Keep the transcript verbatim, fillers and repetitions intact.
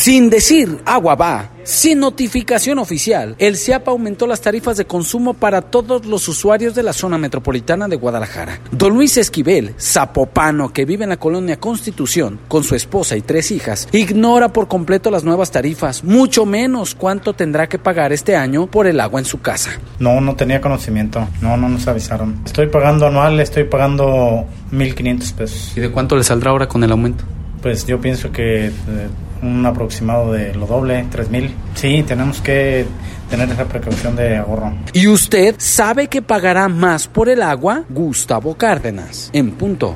Sin decir agua va, sin notificación oficial, el C I A P aumentó las tarifas de consumo para todos los usuarios de la zona metropolitana de Guadalajara. Don Luis Esquivel, zapopano que vive en la colonia Constitución con su esposa y tres hijas, ignora por completo las nuevas tarifas, mucho menos cuánto tendrá que pagar este año por el agua en su casa. No, no tenía conocimiento, no, no nos avisaron. Estoy pagando anual, estoy pagando mil quinientos pesos. ¿Y de cuánto le saldrá ahora con el aumento? Pues yo pienso que eh, un aproximado de lo doble, tres mil. Sí, tenemos que tener esa precaución de ahorro. ¿Y usted sabe que pagará más por el agua? Gustavo Cárdenas, en punto.